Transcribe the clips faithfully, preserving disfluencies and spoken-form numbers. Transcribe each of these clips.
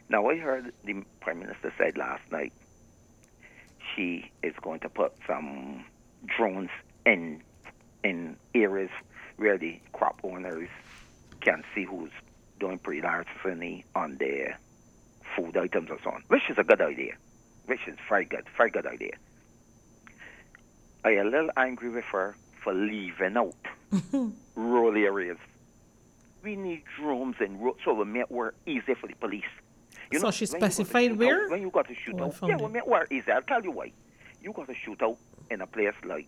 Now, I heard the Prime Minister said last night she is going to put some drones in in areas where the crop owners can see who's doing pretty larceny on their food items and so on, which is a good idea, which is very good, very good idea. I'm a little angry with her for leaving out rural areas. We need drones in rural, so we make work easier for the police. You so know, she specified where? Out, when you got to shoot oh, out, yeah, we make work easier. I'll tell you why. You got to shoot out in a place like,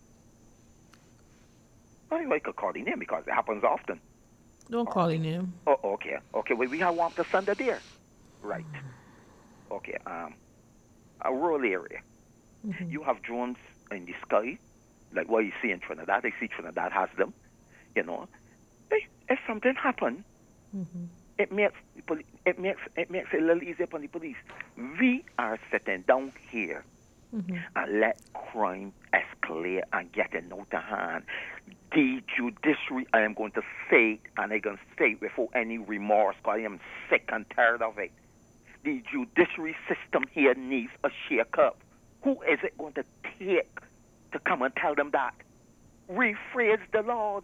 I like to call the name because it happens often. Don't call the name. Oh, okay, okay. Well, we have one to send it there, right? Okay, um, a rural area. Mm-hmm. You have drones in the sky, like what you see in Trinidad. I see Trinidad has them. You know, if, if something happens, mm-hmm. it makes it makes it makes it a little easier for the police. We are sitting down here mm-hmm. and let crime escalate and getting out of hand. The judiciary, I am going to say, and I'm going to say it without any remorse, because I am sick and tired of it. The judiciary system here needs a shake-up. Who is it going to take to come and tell them that? Rephrase the laws.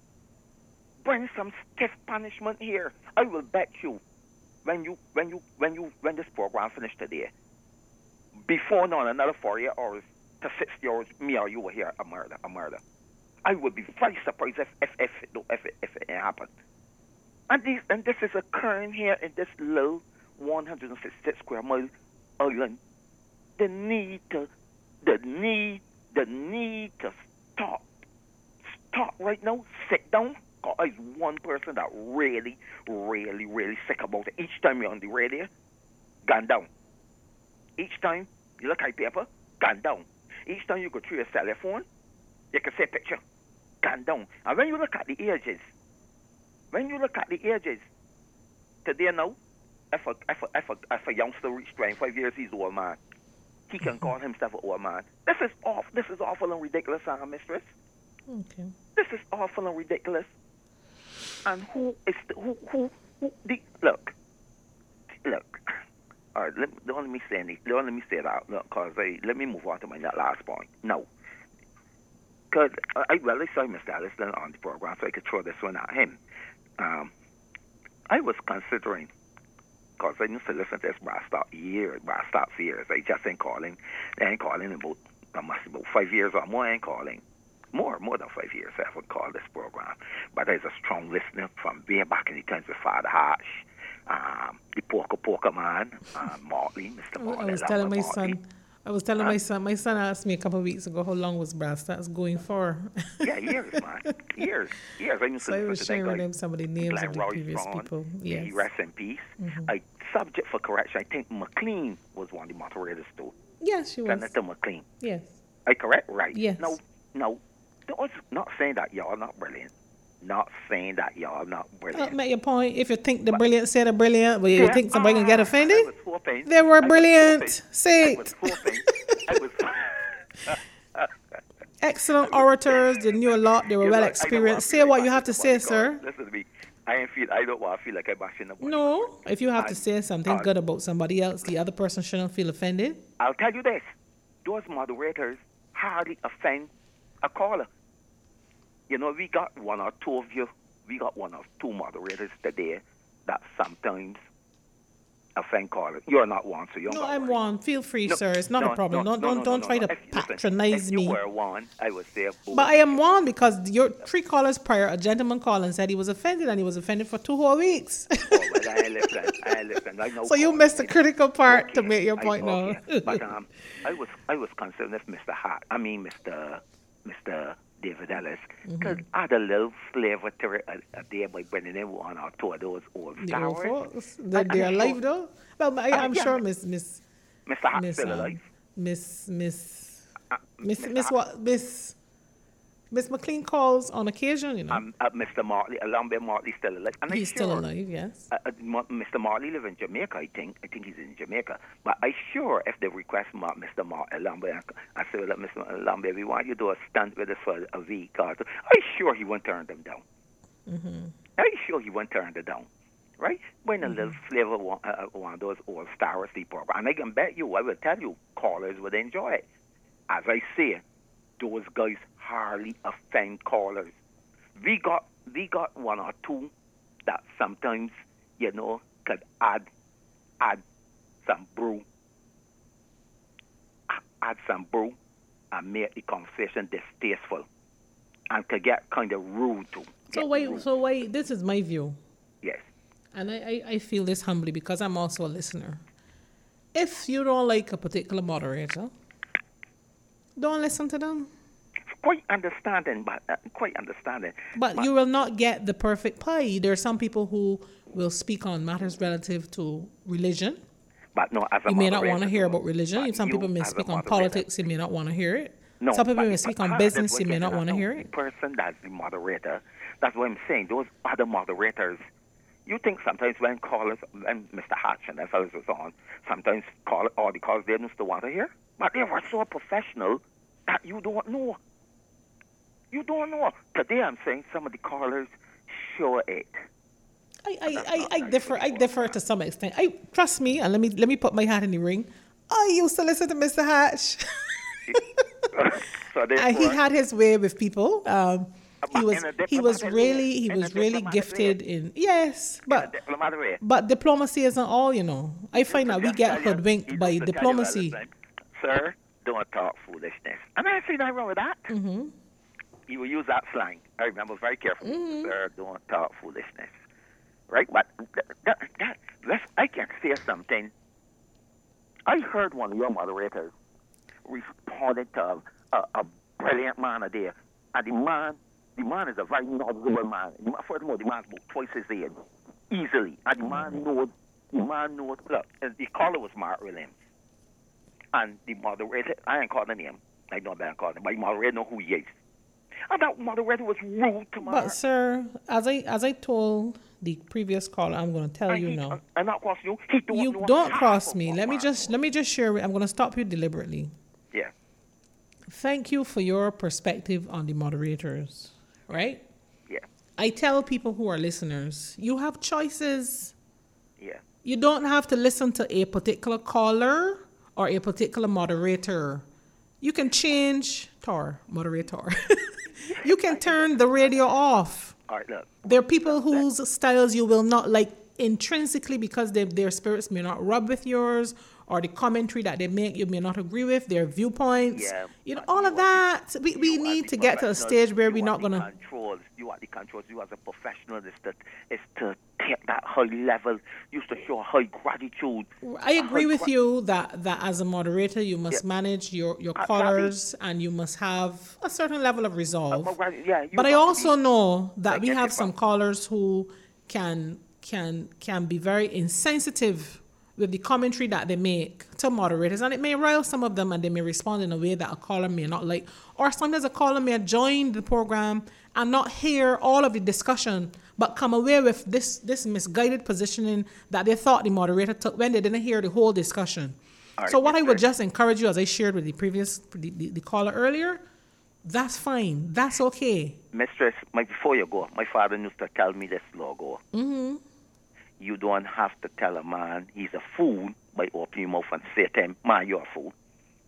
Bring some stiff punishment here. I will bet you, when you when you when you when this program finished today, before now another forty-eight hours to sixty hours, me or you will hear a murder, a murder. I would be very surprised if if if it, if it, if it happened. And this and this is occurring here in this little one hundred fifty-six square mile island. The need to, the need, the need to stop, stop right now. Sit down. Cause I one person that really, really, really sick about it. Each time you're on the radio, gone down. Each time you look at paper, gone down. Each time you go through your cell phone, you can see a picture, gone down. And when you look at the ages, when you look at the ages, today now, if a, if a, if a, if a youngster reaches twenty-five years, he's an old man. He can call himself an old man. This is off. This is awful and ridiculous, uh, mistress. Okay. This is awful and ridiculous. And who is the, who who who the look look. All right, let, don't let me say any. Don't let me say that because let me move on to my last point. No, because I well I saw Mister Allison on the program, so I could throw this one at him. Um, I was considering because I used to listen to this brass stop years, brass stop for years. I just ain't calling. I ain't calling about I must about five years or more. I ain't calling. More, more than five years I would call this program. But there's a strong listener from way back in the times with Father Hatch, um, the Poker Poker Man, uh, Martley, Mister Martley. I was telling my son, I was telling huh? my son, my son asked me a couple of weeks ago how long was Brass Stats going for. Yeah, years, man. Years, years. I used so to I was sharing with him some of the names Glenn of the Roy previous Braun, people. Yes. He rest in peace. Mm-hmm. I, subject for correction, I think McLean was one of the moderators too. Yes, she was. Senator McLean. Yes. I correct? Right. Yes. No, no. Not saying that y'all not brilliant. Not saying that y'all not brilliant. Don't make your point. If you think the brilliant say the brilliant, but you yeah, think somebody ah, can get offended? I was hoping, they were I brilliant. Was say it. I was hoping. I was excellent orators. They knew a lot. They were you well know, experienced. Say what you have to say, sir. Listen to me. I ain't feel. I don't want to feel like I'm bashing nobody. No. If you have and, to say something uh, uh, good about somebody else, the other person shouldn't feel offended. I'll tell you this. Those moderators hardly offend a caller. You know, we got one or two of you, we got one or two moderators today that sometimes offend callers. You're not one, so you're no, not I'm worried. one. Feel free, no, sir. It's not no, a problem. No, don't no, don't, no, don't no, try no. to If, patronize listen, me. If you were one, I would say... But I am one because your three callers prior, a gentleman called and said he was offended, and he was offended for two whole weeks. oh, well, I listen, I listen. I know so you missed the critical part okay. to make your point I, okay. now. But um, I was I was concerned if Mister Hart, I mean Mister Mister David Ellis, because mm-hmm. I had a little flavor to it uh, there by bringing in one or two of those old stars. They're, they're alive sure. though? Well, I, I'm uh, yeah, sure Miss... Miss Mister Hart Miss, still um, alive. Miss... Miss... Uh, Miss... Miss... Miss what? Miss... Miss McLean calls on occasion, you know. Um, uh, Mister Martley, Lambert Martley still alive. And he's sure, still alive, yes. Uh, uh, Mister Martley lives in Jamaica, I think. I think he's in Jamaica. But I sure if they request Mar- Mister Mar- Lambert, I say, well, Mister Lambert, we want you to do a stunt with us for a week or two. I sure he won't turn them down. Mm-hmm. I sure he won't turn them down. right? When a little flavor one, uh, one of those old Star Sleep program, and I can bet you, I will tell you, callers would enjoy it. As I say, those guys hardly offend callers. We got we got one or two that sometimes, you know, could add add some brew, add some brew, and make the conversation distasteful, and could get kind of rude too. So wait, rude. so wait. This is my view. Yes. And I, I, I feel this humbly because I'm also a listener. If you don't like a particular moderator, don't listen to them. Quite understanding, but uh, quite understanding. But, but you will not get the perfect pie. There are some people who will speak on matters relative to religion. But no, as a you may not want to hear no, about religion. Some people may speak on politics. You may not want to hear it. No, some people may speak on business. You may not want to hear it. The person that's the moderator, that's what I'm saying. Those other moderators. You think sometimes when callers, when Mister Hatch and that fellows was on, sometimes call all the callers they used to want to hear, but they were so professional that you don't know. You don't know. Today I'm saying some of the callers show it. I, I, I, I differ. I differ to some extent. I trust me, and let me let me put my hat in the ring. I used to listen to Mister Hatch. So and he had his way with people. Um, He was he was really he was really gifted in yes, but but diplomacy isn't all, you know. I find that we get hoodwinked by diplomacy. Sir, don't talk foolishness. And I see nothing wrong with that. Mm-hmm. He will use that slang. I remember very carefully. Mm-hmm. Sir, don't talk foolishness. Right? But that, that, let's, I can say something. I heard one of your moderators responded to a, a, a brilliant man a day, and the man. The man is a very knowledgeable man. First of all, the man's about twice his age, easily. And the man knows, the man knows, look, the caller was Mark Williams. And the moderator, I ain't calling the name. I know that I call him, but the moderator know who he is. And that moderator was rude to Mark. But, sir, as I as I told the previous caller, I'm going to tell and you he, now. I'm not crossing you. He don't you know don't cross me. Let Mark. me just let me just share. I'm going to stop you deliberately. Yeah. Thank you for your perspective on the moderators. Right? Yeah. I tell people who are listeners, you have choices. Yeah. You don't have to listen to a particular caller or a particular moderator. You can change, tor, moderator. You can turn the radio off. All right, look. There are people whose styles you will not like intrinsically because they, their spirits may not rub with yours, or the commentary that they make you may not agree with, their viewpoints. Yeah, you know, all of that. We, we need to get to a stage where we're not going to... Controls. You are the controls. You as a professional is to, is to take that high level. You used to show high gratitude. I agree with gra- you that, that as a moderator, you must yeah. manage your, your uh, callers and you must have a certain level of resolve. Uh, well, yeah, but I also be, know that we have some callers who can can can be very insensitive with the commentary that they make to moderators, and it may rile some of them and they may respond in a way that a caller may not like, or sometimes a caller may join the program and not hear all of the discussion but come away with this this misguided positioning that they thought the moderator took when they didn't hear the whole discussion. Right, so what I would just encourage you, as I shared with the previous the, the, the caller earlier, that's fine, that's okay. Mistress, my, before you go, my father used to tell me this logo. Mm-hmm. You don't have to tell a man he's a fool by opening your mouth and say to him, man, you're a fool.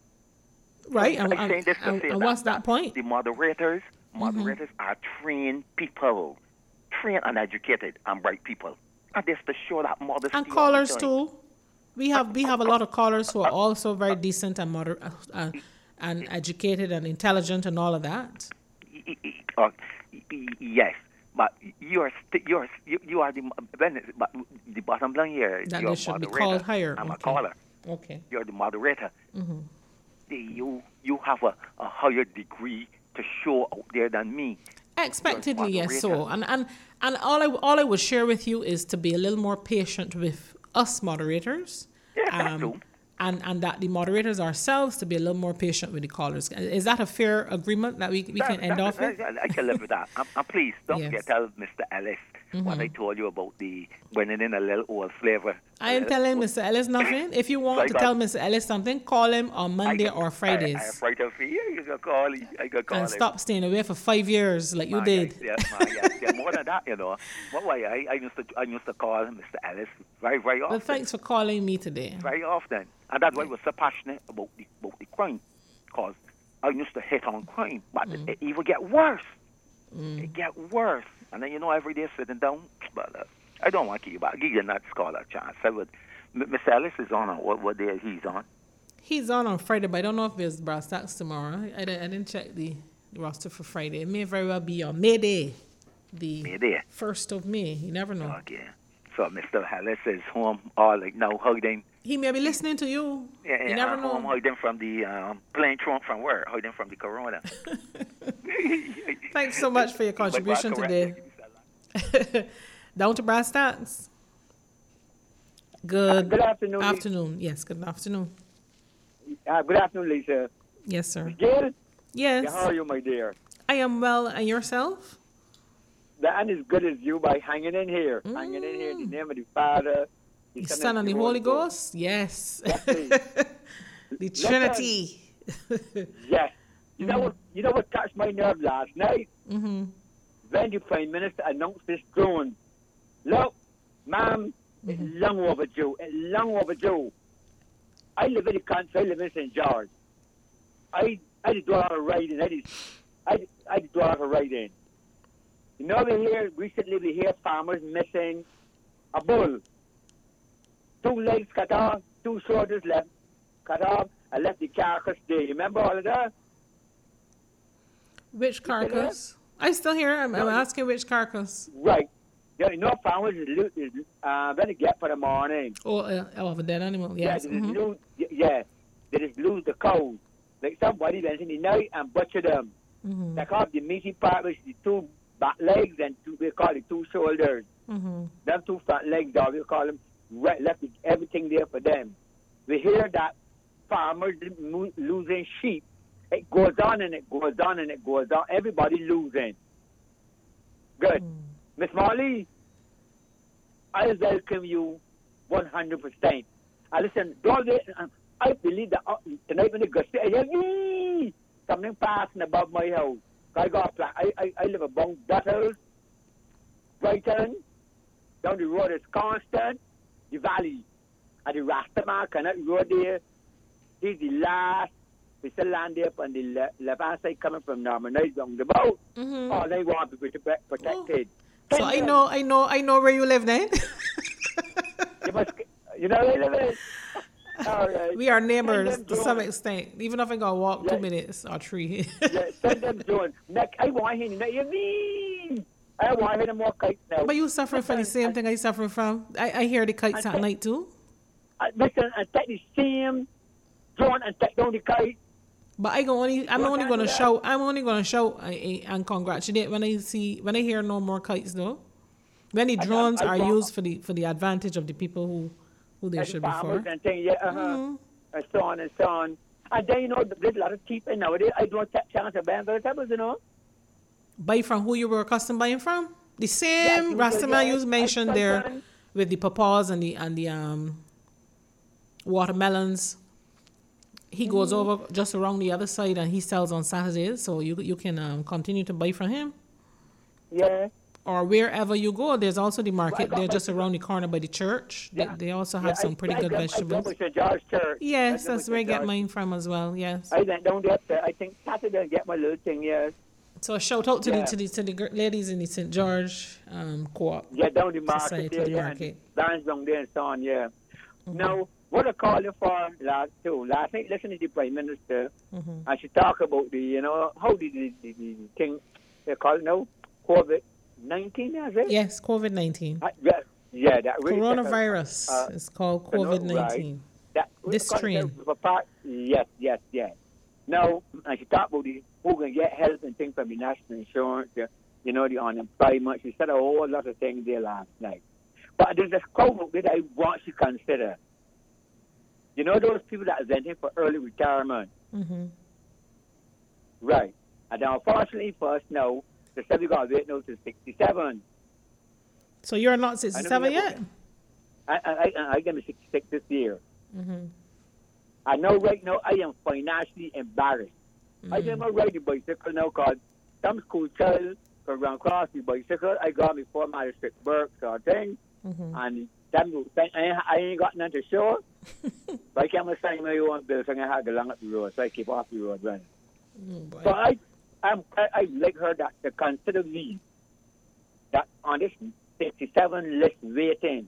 Right, I'm, and, I'm saying this to and, say and that, what's that point? The moderators, moderators mm-hmm. are trained people, trained and educated and bright people. And this to show that modesty. And callers too. We have we have a lot of callers who are also very decent and moder- uh, and educated and intelligent and all of that. Uh, yes. But you are st- you are you, you are the but the bottom line here. That you're they should moderator. be called higher. I'm okay. a caller. Okay. You're the moderator. Mm-hmm. The, you you have a, a higher degree to show out there than me. Expectedly, yes. So and and and all I all I would share with you is to be a little more patient with us moderators. Yeah, that um, too. And, and that the moderators ourselves to be a little more patient with the callers. Is that a fair agreement that we we that, can end that, off with? I, I can live with that. I'm, I'm pleased. Don't yes. forget, tell Mister Ellis Mm-hmm. What I told you about the winning in a little old flavor. I ain't telling Mister Ellis nothing. If you want so to tell Mister Ellis something, call him on Monday got, or Fridays. I, I have right of you. You can call him. I can call and him. stop staying away for five years like man, you did. Yeah, man, yeah, yeah, more than that, you know. What way? I, I used to I used to call Mister Ellis very very often. Well, thanks for calling me today. Very often, and that's why I was so passionate about the about the crime, because I used to hit on crime, but mm. it, it even get worse. Mm. It get worse, and then you know every day sitting down, but uh, I don't want to keep you back. Give you not call a chance. I would. Mister Ellis is on. What what day he's on? He's on on Friday, but I don't know if there's brass tacks tomorrow. I, I, didn't, I didn't check the, the roster for Friday. It may very well be on May Day, the May Day. first of May. You never know. Okay. So Mister Ellis is home all like now hiding. He may be listening to you. Yeah, yeah. You never I'm know. home hiding from the um, plane Trump from where? Hiding from the corona. Thanks so much for your contribution today. Down to brass tacks. Good, uh, good afternoon. Afternoon. Yes, good afternoon. Uh, good afternoon, Lisa. Yes, sir. Gail? Yes. Yeah, how are you, my dear? I am well. And yourself? And as good as you by hanging in here. Mm. Hanging in here in the name of the Father, the, the Son, Son and the Holy Ghost? Ghost? Yes. The Trinity. Yes. You know mm. what? You know what touched my nerve last night? Mm-hmm. When the Prime Minister announced this drone. Look, ma'am, it's mm-hmm. long overdue. It's long overdue. I live in the country. I live in Saint George. I I did do a lot of writing. I did I did, I did do a lot of writing. You know, we hear recently we hear farmers missing a bull, two legs cut off, two shoulders left cut off, and left the carcass there. You remember all of that? Which carcass? I still hear. I'm, I'm asking which carcass. Right. Yeah, you know, farmers is, is uh, going to get for the morning. Oh, uh, of a dead animal, yes. Yeah, they mm-hmm. just lose, yeah, they just lose the cows. Like somebody went in the night and butchered them. Mm-hmm. They call the meaty part, which is the two back legs and two, we call it two shoulders. Mm-hmm. Them two front legs, dog, we call them, left everything there for them. We hear that farmers losing sheep. It goes on and it goes on and it goes on. Everybody losing. Good. Mm. Miss Molly, I welcome you one hundred percent. I listen, don't wait, I believe that uh, tonight when it goes, I hear something passing above my house. I got a I, I, I live above Butters, Brighton, down the road is Constant, the valley, and the Rastaman cannot road there. This is the last piece of land there on the left, left hand side coming from Norman Nice down the boat. Mm-hmm. All they want to be protected. Oh. So I know, I know, I know where you live then. you must, you know where you live in? All right. We are neighbors to some extent, even if I go walk yeah. two minutes or three. Yeah, send them doing. I want him. You mean? I want him more kites now. But you suffering from the same thing I suffer from. I, I hear the kites at night too. I, listen, I take the same drone and take down the kite. But I go only. I'm what only gonna shout. I'm only gonna shout and congratulate when I see when I hear no more kites though. When the drones I, I, I are used for the for the advantage of the people who who they should be for. And things, yeah, uh-huh. Mm-hmm. And so on and so on. And then you know there's a lot of cheap nowadays. I don't take chance of buying vegetables, you know. Buy from who you were accustomed buying from. The same yeah, Rastaman you mentioned I, I, there I, with the papaws and the and the um watermelons. He mm-hmm. goes over just around the other side and he sells on Saturdays, so you you can um, continue to buy from him. Yeah. Or wherever you go, there's also the market. Well, They're just around the corner by the church. Yeah. They, they also have yeah, some pretty I, good I, vegetables. I go to George Church. Yes, that's where I get mine from as well. Yes. I went down there. I think Saturday I get my little thing. Yes. So a shout out to yeah. the to the to the ladies in the Saint George um, Co-op. Yeah, down the market. Society, there, the yeah, market. Dance down there and so on. Yeah. Mm-hmm. Now. What I call you for last too. Last night, listening to the Prime Minister, mm-hmm. and she talk about the, you know, how did the, the, the thing they call it now, COVID nineteen, is it? Yes, COVID nineteen. Uh, yeah, yeah, that really coronavirus uh, is called COVID nineteen. Right. This strain. Yes, yes, yes. Now, and she talk about the who can get help and things from the national insurance, the, you know, the unemployment. She said a whole lot of things there last night. But there's a quote that I want to consider. You know those people that are venting for early retirement? Mm-hmm. Right. And unfortunately for us now, they said we got to wait now to sixty-seven. So you're not sixty-seven yet? I, I, I, I'm going to be sixty-six this year. Mm-hmm. I know right now I am financially embarrassed. Mm-hmm. I am a riding bicycle now because some school child can run across the bicycle. I got me four miles straight work sort of thing. Mm-hmm. And them, I, I ain't got nothing to show. But I can't sign my own bill, so I have to along up the road, so I keep off the road running. Oh, so I, I'm, I, I like her that to consider me that on this sixty-seven list waiting,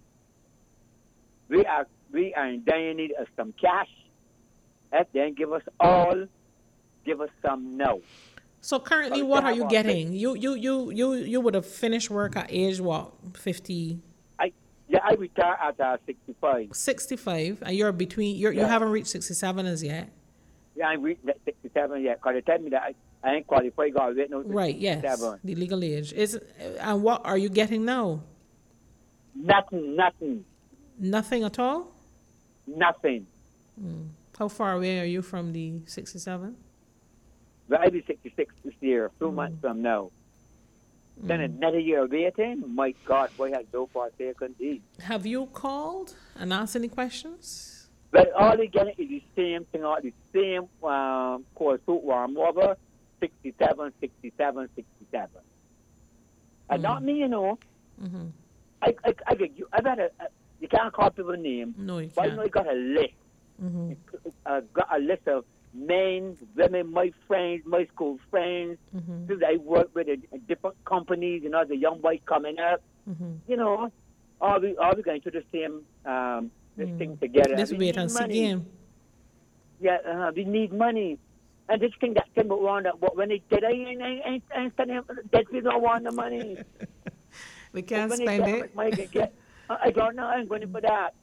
we are we are in dire need of some cash. And then give us all, give us some now. So currently, so what are you getting? You you you you you would have finished work at age what? fifty. I yeah, I retire at uh, sixty-five. sixty-five, and you're between. You're, yeah. You haven't reached sixty-seven as yet. Yeah, I reached sixty-seven yet. Because they tell me that I, I ain't qualified. God, wait, no, right. Yes. The legal age is. And what are you getting now? Nothing. Nothing. Nothing at all. Nothing. Hmm. How far away are you from the sixty-seven? Well, I'll be sixty-six this year, two mm. months from now. Mm. Then another year waiting. My God, boy, has so far taken indeed. Have you called and asked any questions? Well, all they get is the same thing, all the same um, course suit warm over, sixty-seven, sixty-seven, sixty-seven. Mm. And not me, you know. Mm-hmm. I, I, I, you, I got a, you can't call people names. No, you can't. But I know you got a list. Mm-hmm. I got a list of men, women, my friends, my school friends, mm-hmm. that I work with in, in different companies, you know, the young boys coming up, mm-hmm. you know, all we all we going to the same um, this mm. thing together. This wait and see game. Yeah, uh, we need money. And this thing that came around that when they did, I ain't, I ain't, I ain't standing that we don't want the money. We can't spend it. Money, get, I don't know, I'm going for that.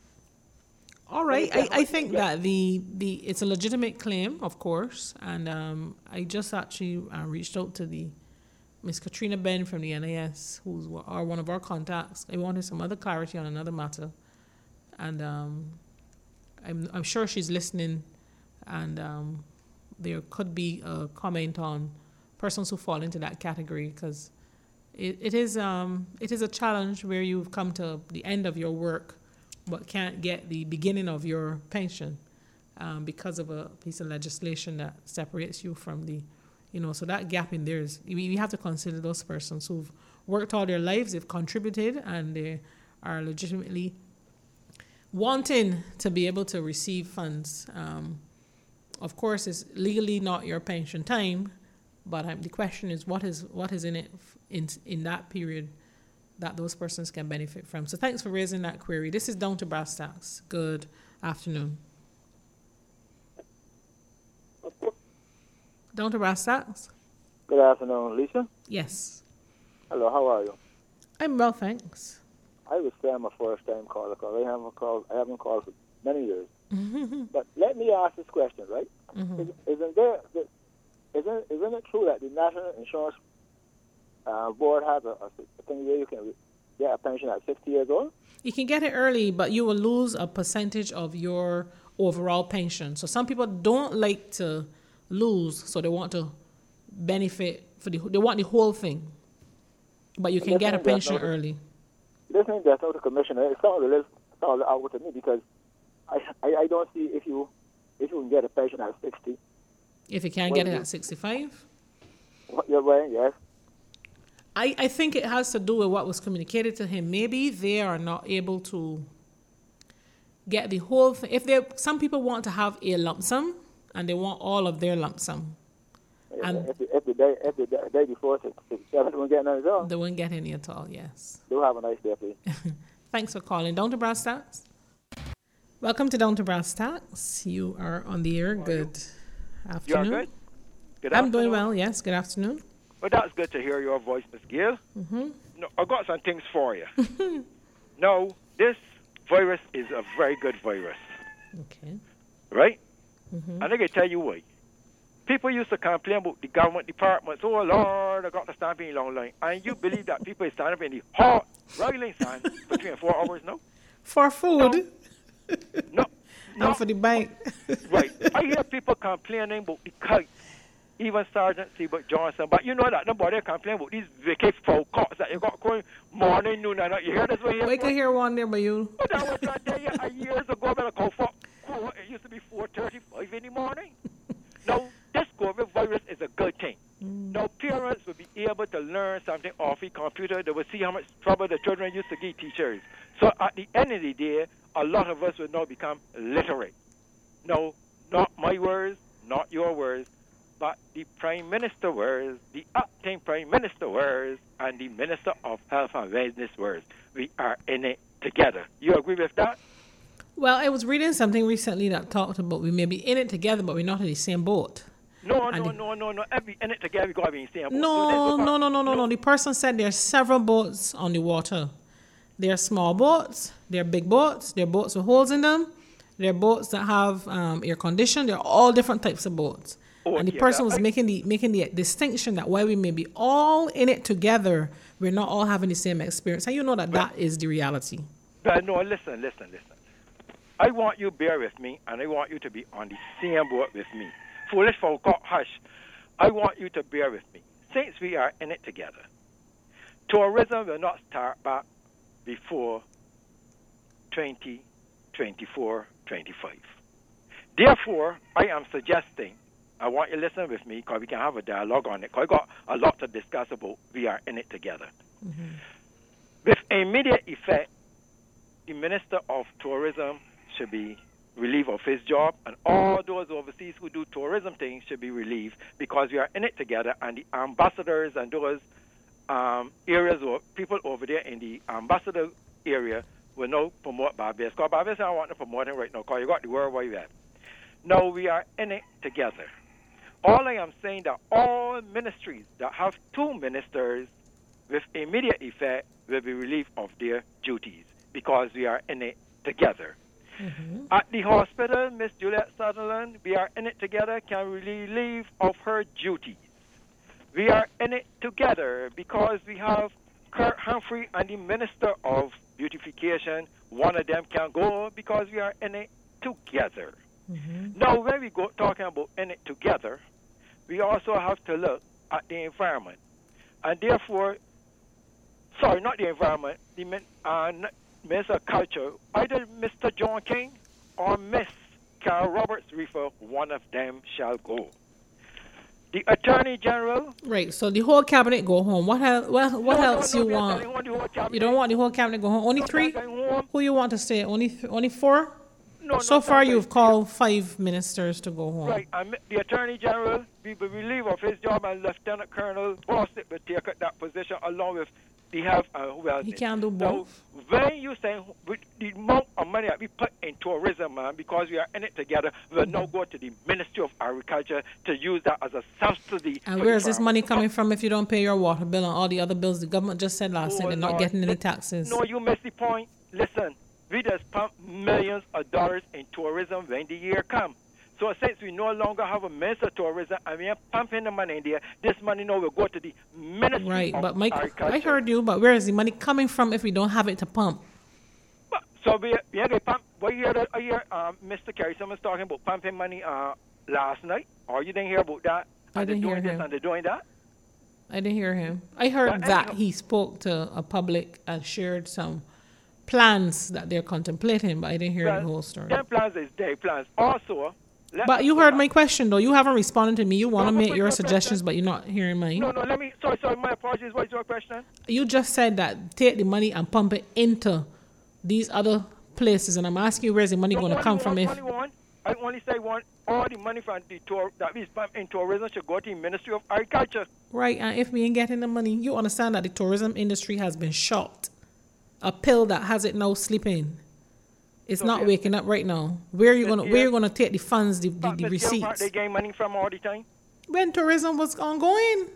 All right, I, I think that the, the it's a legitimate claim, of course, and um, I just actually uh, reached out to the Miss Katrina Ben from the N A S, who's are one of our contacts. I wanted some other clarity on another matter, and um, I'm I'm sure she's listening, and um, there could be a comment on persons who fall into that category, because it, it is um it is a challenge where you've come to the end of your work but can't get the beginning of your pension um, because of a piece of legislation that separates you from the, you know, so that gap in there is, we have to consider those persons who've worked all their lives, they've contributed, and they are legitimately wanting to be able to receive funds. Um, of course, it's legally not your pension time, but um, the question is what is what is in it in in that period that those persons can benefit from. So thanks for raising that query. This is Down to Brass Tacks. Good afternoon. Down to Brass Tacks. Good afternoon, Lisa. Yes. Hello, how are you? I'm well, thanks. I would say I'm a first-time caller because I haven't called. I haven't called for many years. But let me ask this question, right? Mm-hmm. Is, isn't there? Isn't isn't it true that the National Insurance Uh, board has a, a, a thing where you can get a pension at sixty years old? You can get it early, but you will lose a percentage of your overall pension. So some people don't like to lose, so they want to benefit for the they want the whole thing. But you can get a pension early. Listening to the commissioner, it's not really out to me because I, I I don't see if you if you can get a pension at sixty. If you can't get it at sixty-five? You're right, yes. I, I think it has to do with what was communicated to him. Maybe they are not able to get the whole thing. If they, some people want to have a lump sum, and they want all of their lump sum. And if the, if the day if the day before sixty-seven, they won't get none at all. They won't get any at all. Yes. Do have a nice day, please. Thanks for calling. Down to Brass Tacks. Welcome to Down to Brass Tacks. You are on the air. Good afternoon. You are good. Good I'm afternoon. doing well. Yes. Good afternoon. Well, that's good to hear your voice, Miss Gill. Mm-hmm. No, I got some things for you. No, this virus is a very good virus. Okay. Right? Mm-hmm. And I can tell you why. People used to complain about the government departments. Oh, Lord, I got to stand in a long line. And you believe that people stand up in the hot, rolling sun for three and four hours, no? For food? No. no Not for the bank. Right. I hear people complaining about the kites. even Sergeant Seabrook Johnson. But you know that nobody complain about these wicked folk cops that you got going morning, noon, and night. You hear this one here? We can hear one there by you. But I was trying to tell you, uh, years ago, when I call for, it used to be four thirty-five in the morning. Now, this COVID virus is a good thing. Mm. Now, parents will be able to learn something off the computer. They will see how much trouble the children used to give teachers. So at the end of the day, a lot of us will now become literate. No, not my words, not your words, but the Prime Minister words, the acting Prime Minister words, and the Minister of Health and Wellness words. We are in it together. You agree with that? Well, I was reading something recently that talked about we may be in it together, but we're not in the same boat. No, no, no, no, no. Every in it together, we got to be in the same boat. No, so no, no, no, no, no. The person said there are several boats on the water. There are small boats, there are big boats, there are boats with holes in them, there are boats that have um, air conditioning. There are all different types of boats. Oh, and the yeah, person was I, making the making the distinction that while we may be all in it together, we're not all having the same experience. And you know that but, that is the reality. But no, listen, listen, listen. I want you to bear with me, and I want you to be on the same boat with me. Foolish folk, hush. I want you to bear with me. Since we are in it together, tourism will not start back before twenty twenty-four twenty-five. Therefore, I am suggesting, I want you to listen with me because we can have a dialogue on it, because I got a lot to discuss about we are in it together. Mm-hmm. With immediate effect, the Minister of Tourism should be relieved of his job, and all those overseas who do tourism things should be relieved because we are in it together, and the ambassadors and those um, areas or people over there in the ambassador area will now promote Barbados. Because Barbados, I want to promote him right now because you got the World Wide Web. Now we are in it together. All I am saying that all ministries that have two ministers with immediate effect will be relieved of their duties because we are in it together. Mm-hmm. At the hospital, Miss Juliet Sutherland, we are in it together, can relieve of her duties. We are in it together because we have Kurt Humphrey and the Minister of Beautification. One of them can go because we are in it together. Mm-hmm. Now, when we go talking about in it together, we also have to look at the environment. And therefore, sorry, not the environment, the uh, Minister of Culture, either Mister John King or Miss Carol Roberts Reefer, one of them shall go. The Attorney General. Right, so the whole cabinet go home. What else, what, what no, else no, no, you want? want you don't want the whole cabinet go home? Only no, three? Who you want to stay? Only th- only four? No, so no, far, you've called five ministers to go home. Right, and the Attorney General will be relieved of his job, and Lieutenant Colonel Bostic will take up that position along with the health and wellness. He can do both. So when you say with the amount of money that we put in tourism, man, because we are in it together, we'll mm-hmm. now go to the Ministry of Agriculture to use that as a subsidy. And where is this money coming from if you don't pay your water bill and all the other bills? The government just said last night they're not getting any taxes. No, you missed the point. Listen. We just pump millions of dollars in tourism when the year comes. So since we no longer have a Minister of Tourism and we are pumping the money in there, this money now will go to the Ministry right, of but Mike, I heard you, but where is the money coming from if we don't have it to pump? But, so we, we have to pump. Well, you hear, I hear um, Mister Kerry, someone's talking about pumping money uh, last night, or you didn't hear about that? I didn't hear doing him. This and they're doing that? I didn't hear him. I heard but that anyhow, he spoke to a public and shared some plans that they're contemplating, but I didn't hear well, the whole story. Their plans is their plans. Also, but you heard my question though. You haven't responded to me. You want to no, make your suggestions, question. But you're not hearing mine. No, no. Let me. Sorry, sorry. My apologies. What is your question? You just said that take the money and pump it into these other places, and I'm asking you where's the money no, going to come from? If only one, I only say one. All the money from the tour that we spent in tourism should go to the Ministry of Agriculture. Right, and if we ain't getting the money, you understand that the tourism industry has been shot. A pill that has it now sleeping. It's so not yeah. waking up right now. Where are you gonna yeah. where are you gonna take the funds, the, the, the receipts? They gain money from all the time. When tourism was ongoing.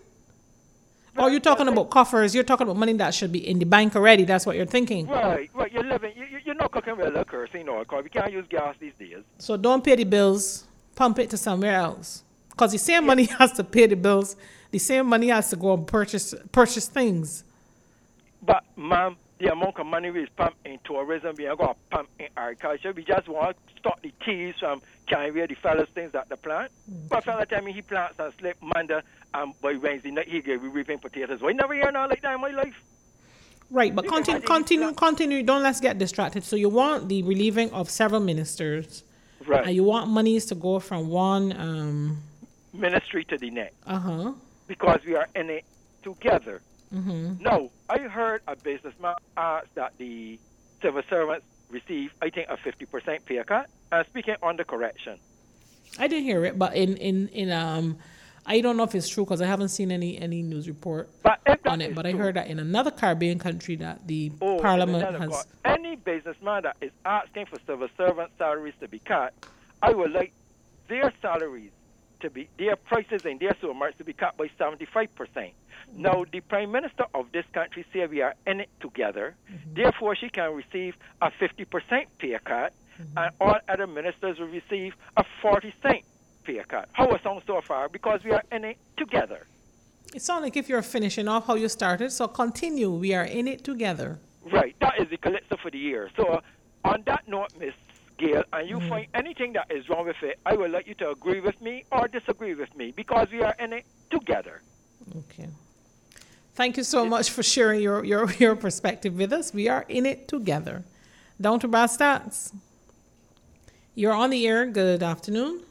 But or you're talking about like, coffers, you're talking about money that should be in the bank already, that's what you're thinking. Right, right. You're living you, you're not cooking with liquor, you know, because we can't use gas these days. So don't pay the bills, pump it to somewhere else. Because the same yeah. money has to pay the bills, the same money has to go and purchase purchase things. But ma'am, the amount of money we spend in tourism, we are going to pump in agriculture. We just want to stop the teas from carrying away the fellas things that they plant. Mm-hmm. But fella tell me he plants and slip Monday, and by Wednesday night he gave me reaping potatoes. I never hear nothing like that in my life. Right, but continue, continue, continue. Don't let's get distracted. So you want the relieving of several ministers. Right. And you want monies to go from one um, ministry to the next. Uh-huh. Because we are in it together. Mm-hmm. Now, I heard a businessman ask that the civil servants receive, I think, a fifty percent pay cut. And speaking on the correction. I didn't hear it, but in, in, in um, I don't know if it's true because I haven't seen any, any news report but on it. But true, I heard that in another Caribbean country that the oh, parliament has... God. Any businessman that is asking for civil servant salaries to be cut, I would like their salaries to be, their prices in their supermarkets to be cut by seventy-five percent. Mm-hmm. Now, the Prime Minister of this country said we are in it together. Mm-hmm. Therefore, she can receive a fifty percent pay cut, mm-hmm. and all other ministers will receive a forty cent pay cut. How it sounds so far? Because we are in it together. It sounds like if you're finishing off how you started, so continue. We are in it together. Right. That is the calypso for the year. So, on that note, Miss Gail, and you mm-hmm. find anything that is wrong with it, I would like you to agree with me or disagree with me because we are in it together. Okay. Thank you so much for sharing your, your, your perspective with us. We are in it together. Down to brass tacks. You're on the air. Good afternoon.